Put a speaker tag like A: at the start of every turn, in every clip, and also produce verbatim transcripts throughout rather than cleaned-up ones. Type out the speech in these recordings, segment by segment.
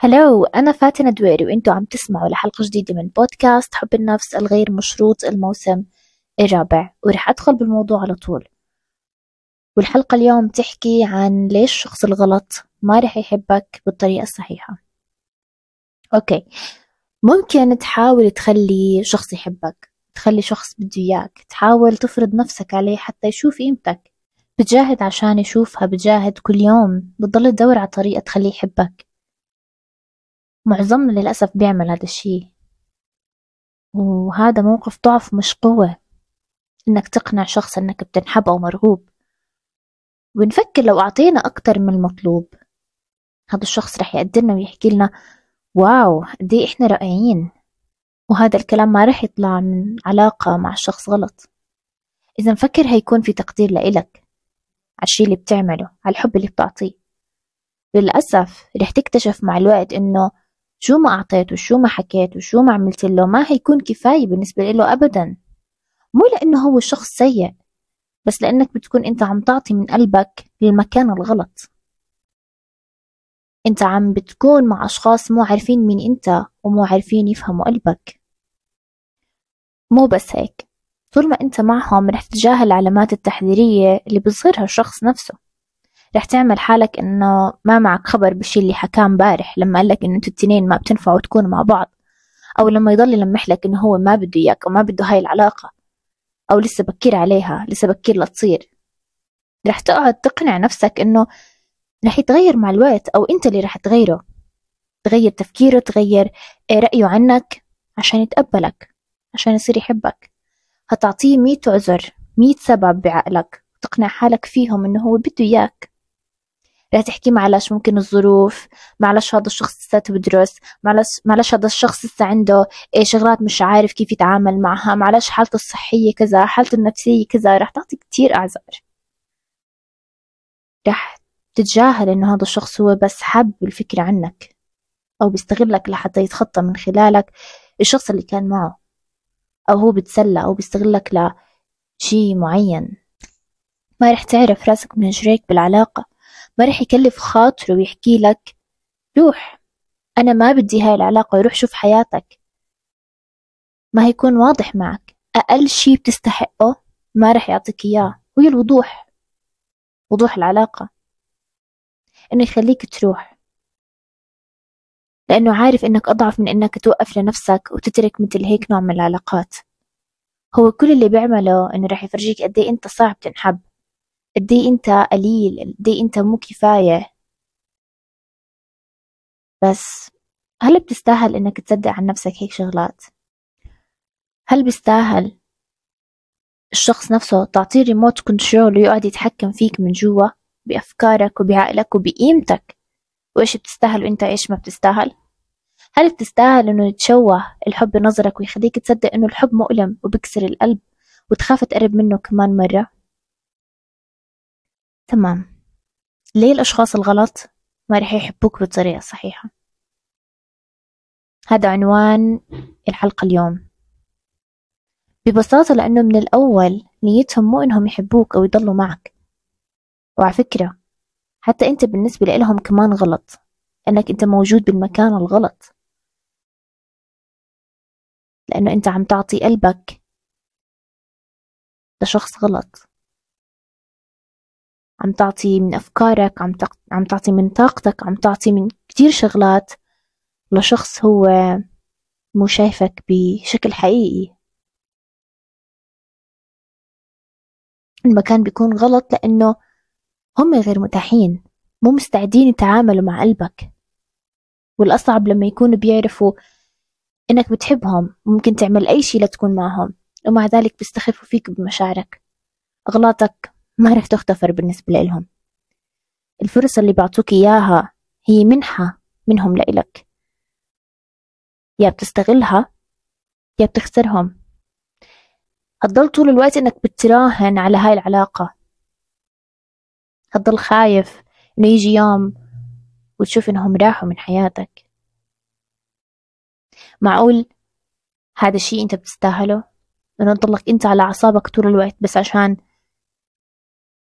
A: هلو، أنا فاتنة دويري وإنتوا عم تسمعوا لحلقة جديدة من بودكاست حب النفس الغير مشروط الموسم الرابع، ورح أدخل بالموضوع على طول. والحلقة اليوم تحكي عن ليش الشخص الغلط ما رح يحبك بالطريقة الصحيحة. أوكي، ممكن تحاول تخلي شخص يحبك، تخلي شخص بده إياك، تحاول تفرض نفسك عليه حتى يشوف قيمتك. بتجاهد عشان يشوفها، بتجاهد كل يوم، بتضل تدور على طريقة تخليه يحبك. معظمنا للأسف بيعمل هذا الشي، وهذا موقف ضعف مش قوة. إنك تقنع شخص إنك بتنحب أو مرغوب، ونفكر لو أعطينا أكتر من المطلوب هذا الشخص رح يقدرنا ويحكي لنا واو قديه إحنا رائعين. وهذا الكلام ما رح يطلع من علاقة مع شخص غلط. إذا نفكر هيكون في تقدير لإلك على الشي اللي بتعمله، على الحب اللي بتعطيه. للأسف رح تكتشف مع الوقت إنه شو ما أعطيته وشو ما حكيت وشو ما عملت له ما هيكون كفاية بالنسبة له أبدا. مو لأنه هو شخص سيء، بس لأنك بتكون أنت عم تعطي من قلبك للمكان الغلط. أنت عم بتكون مع أشخاص مو عارفين مين أنت ومو عارفين يفهموا قلبك. مو بس هيك، طول ما أنت معهم رح تتجاهل العلامات التحذيرية اللي بيظهرها الشخص نفسه. رح تعمل حالك إنه ما معك خبر بالشي اللي حكاه امبارح لما قالك إنه أنتوا التنين ما بتنفعوا تكونوا مع بعض، أو لما يضل يلمح لك إنه هو ما بده إياك أو ما بده هاي العلاقة، أو لسه بكير عليها، لسه بكير لتصير. رح تقعد تقنع نفسك إنه رح يتغير مع الوقت، أو أنت اللي رح تغيره، تغير تفكيره، تغير رأيه عنك عشان يتقبلك، عشان يصير يحبك. هتعطيه مية عذر، مية سبب بعقلك، تقنع حالك فيهم إنه هو بده إياك. رح تحكي معلش ممكن الظروف، معلش هذا الشخص لساته بدرس، معلش معلش هذا الشخص لسه عنده إيه شغلات مش عارف كيف يتعامل معها، معلش حالته الصحية كذا، حالته النفسية كذا. رح تعطي كتير أعذار. رح تتجاهل إنه هذا الشخص هو بس حب الفكرة عنك، أو بيستغلك لحتى يتخطى من خلالك الشخص اللي كان معه، أو هو بتسلى أو بيستغلك لشي معين. ما رح تعرف راسك من رجليك بالعلاقة. ما رح يكلف خاطره ويحكي لك روح أنا ما بدي هاي العلاقة، يروح شوف حياتك. ما هيكون واضح معك. أقل شي بتستحقه ما رح يعطيك إياه، وهي الوضوح، وضوح العلاقة، إنه يخليك تروح، لأنه عارف إنك أضعف من إنك توقف لنفسك وتترك مثل هيك نوع من العلاقات. هو كل اللي بيعمله إنه رح يفرجيك قد إيه أنت صعب تنحب، قد إيه أنت قليل، قد إيه أنت مو كفاية. بس هل بتستاهل إنك تصدق عن نفسك هيك شغلات؟ هل بيستاهل الشخص نفسه تعطيه ريموت كنترول ويقعد يتحكم فيك من جوا بأفكارك وبعقلك وبقيمتك، وإيش بتستاهل وإنت إيش ما بتستاهل؟ هل بتستاهل إنه يتشوه الحب بنظرك ويخليك تصدق إنه الحب مؤلم وبكسر القلب وتخاف تقرب منه كمان مرة؟ تمام. ليه الأشخاص الغلط ما رح يحبوك بالطريقة الصحيحة؟ هذا عنوان الحلقة اليوم. ببساطة لأنه من الأول نيتهم مو إنهم يحبوك أو يضلوا معك. وعلى فكرة حتى أنت بالنسبة لهم كمان غلط، لأنك أنت موجود بالمكان الغلط، لأنه أنت عم تعطي قلبك لشخص غلط. عم تعطي من أفكارك، عم تق... عم تعطي من طاقتك، عم تعطي من كتير شغلات لشخص هو مو شايفك بشكل حقيقي. المكان بيكون غلط لأنه هم غير متاحين، مو مستعدين يتعاملوا مع قلبك. والأصعب لما يكونوا بيعرفوا إنك بتحبهم، ممكن تعمل أي شيء لتكون معهم، ومع ذلك بيستخفوا فيك بمشاعرك. أغلاطك ما رح تغتفر بالنسبة لهم. الفرصة اللي بعطوك إياها هي منحة منهم لإلك، يا بتستغلها يا بتخسرهم. هتضل طول الوقت إنك بتراهن على هاي العلاقة، هتضل خايف إنه يجي يوم وتشوف إنهم راحوا من حياتك. معقول هذا الشيء أنت بتستاهله؟ إنه تضلك أنت على أعصابك طول الوقت بس عشان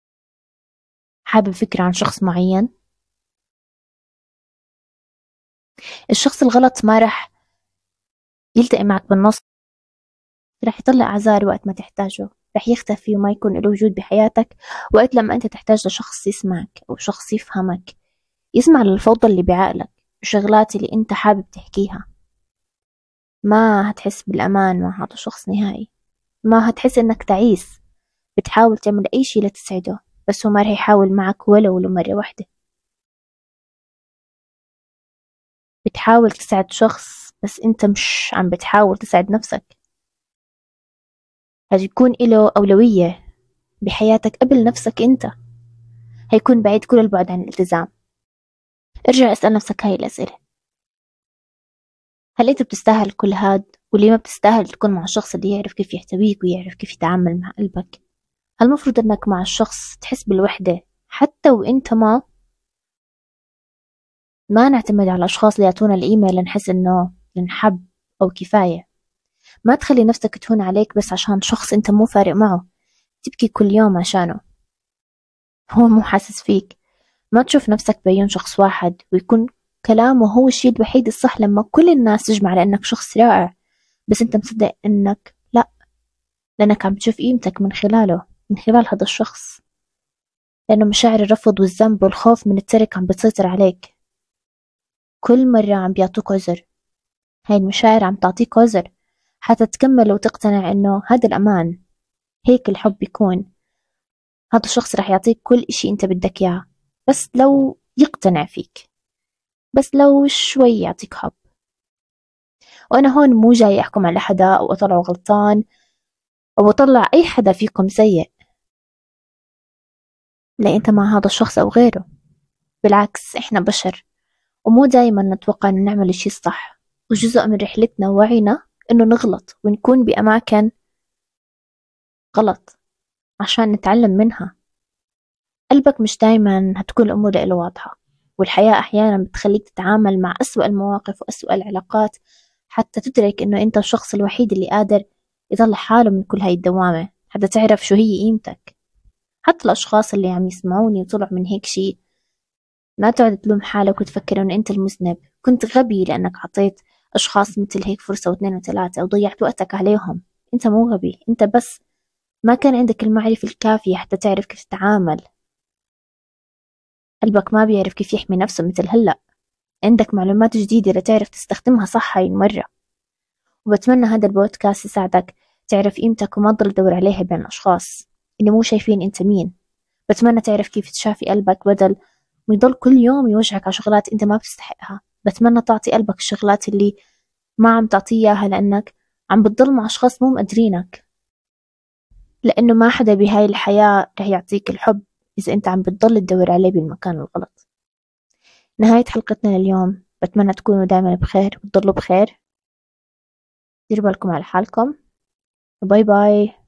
A: حابب فكرة عن شخص معين؟ الشخص الغلط ما رح يلتقي معك بالنص، رح يطلع أعذار وقت ما تحتاجه، رح يختفي وما يكون له وجود بحياتك وقت لما أنت تحتاج لشخص يسمعك أو شخص يفهمك، يسمع للفوضى اللي بعقلك، الشغلات اللي أنت حابب تحكيها. ما هتحس بالأمان مع هذا الشخص نهائي، ما هتحس إنك تعيس بتحاول تعمل أي شي لتسعده، بس هو ما رح يحاول معك ولو لمرة واحدة. بتحاول تسعد شخص بس أنت مش عم بتحاول تسعد نفسك. هيكون إله أولوية بحياتك قبل نفسك أنت، هيكون بعيد كل البعد عن الالتزام. ارجع اسأل نفسك هاي الأسئلة: هل أنت بتستاهل كل هاد؟ واللي ما بتستاهل تكون مع الشخص اللي يعرف كيف يحتويك ويعرف كيف يتعامل مع قلبك؟ هل المفروض أنك مع الشخص تحس بالوحدة حتى وأنت ما ما نعتمد على الأشخاص اللي يعطونا القيمة لنحس إنه نحب أو كفاية؟ ما تخلي نفسك تهون عليك بس عشان شخص أنت مو فارق معه، تبكي كل يوم عشانه، هو مو حاسس فيك. ما تشوف نفسك بعيون شخص واحد ويكون كلامه هو الشيء الوحيد الصح لما كل الناس تجمع على إنك شخص رائع، بس أنت مصدق إنك لا، لأنك عم تشوف قيمتك من خلاله، من خلال هذا الشخص، لأنه مشاعر الرفض والذنب والخوف من الترك عم بتسيطر عليك. كل مرة عم بيعطوك عذر، هاي المشاعر عم تعطيك عذر حتى تكمل وتقتنع إنه هذا الأمان، هيك الحب بيكون. هذا الشخص رح يعطيك كل إشي أنت بدك إياه بس لو يقتنع فيك، بس لو شوي يعطيك حب. وأنا هون مو جاي أحكم على حدا أو أطلعه غلطان أو أطلع أي حدا فيكم سيء، لا أنت مع هذا الشخص أو غيره. بالعكس إحنا بشر ومو دايما نتوقع إنه نعمل الشي الصح، وجزء من رحلتنا ووعينا إنه نغلط ونكون بأماكن غلط عشان نتعلم منها. قلبك مش دايما هتكون الأمور له واضحة، والحياة أحيانا بتخليك تتعامل مع أسوأ المواقف وأسوأ العلاقات حتى تدرك إنه أنت الشخص الوحيد اللي قادر يطلع حاله من كل هاي الدوامة، حتى تعرف شو هي قيمتك. حتى الأشخاص اللي عم يسمعوني وطلعوا من هيك شي، لا تقعد تلوم حالك وتفكر إنه أنت المذنب، كنت غبي لأنك عطيت أشخاص مثل هيك فرصة واثنين وثلاثة وضيعت وقتك عليهم. أنت مو غبي، أنت بس ما كان عندك المعرفة الكافية حتى تعرف كيف تتعامل. قلبك ما بيعرف كيف يحمي نفسه مثل هلأ، عندك معلومات جديدة لتعرف تستخدمها صح هاي المرة. وبتمنى هذا البودكاست يساعدك تعرف قيمتك وما تضل تدور عليها بين الأشخاص اللي مو شايفين أنت مين. بتمنى تعرف كيف تشافي قلبك بدل ما يضل كل يوم يوجعك على شغلات أنت ما بتستحقها. بتمنى تعطي قلبك الشغلات اللي ما عم تعطيه إياها لأنك عم بتضل مع أشخاص مو مقدرينك، لأنه ما حدا بهاي الحياة رح يعطيك الحب إذا أنت عم بتضل تدور عليه بالمكان الغلط. نهاية حلقتنا لليوم، بتمنى تكونوا دائما بخير وتضلوا بخير. ديروا بالكم على حالكم. باي باي.